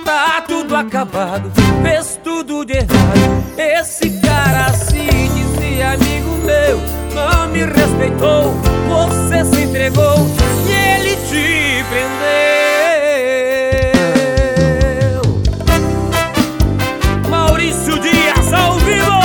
Tá tudo acabado, fez tudo de errado. Esse cara se dizia amigo meu, não me respeitou, você se entregou e ele te prendeu. Maurício Dias ao vivo.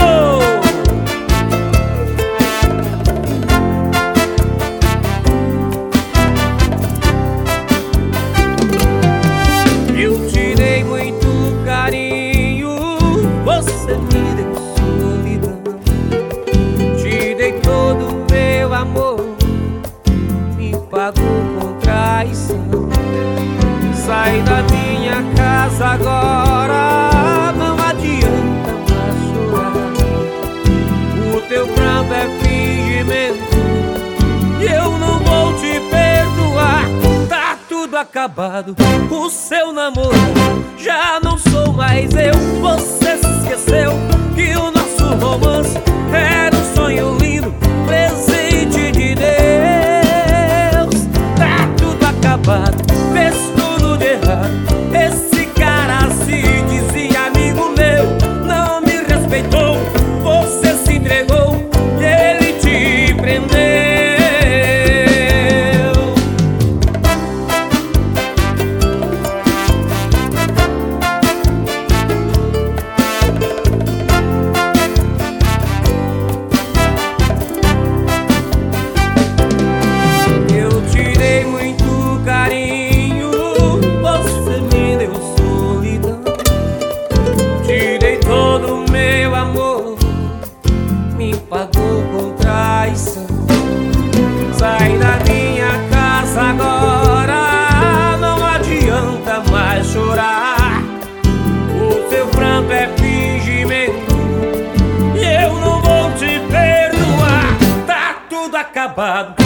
Eu te dei muito carinho, você me deu solidão. Te dei todo o meu amor, me pagou com traição. Sai da minha casa agora, não adianta mais chorar. O teu pranto é fingimento e eu não vou te perdoar. Tá tudo acabado, o seu namoro já não sou mais eu. Você se esqueceu que o nosso romance era um sonho lindo, presente de Deus. Tá tudo acabado, fez tudo de errado. Esse cara se dizia amigo meu, não me respeitou, você se entregou e ele te prendeu. Pagou com traição. Sai da minha casa agora, não adianta mais chorar. O seu pranto é fingimento e eu não vou te perdoar. Tá tudo acabado,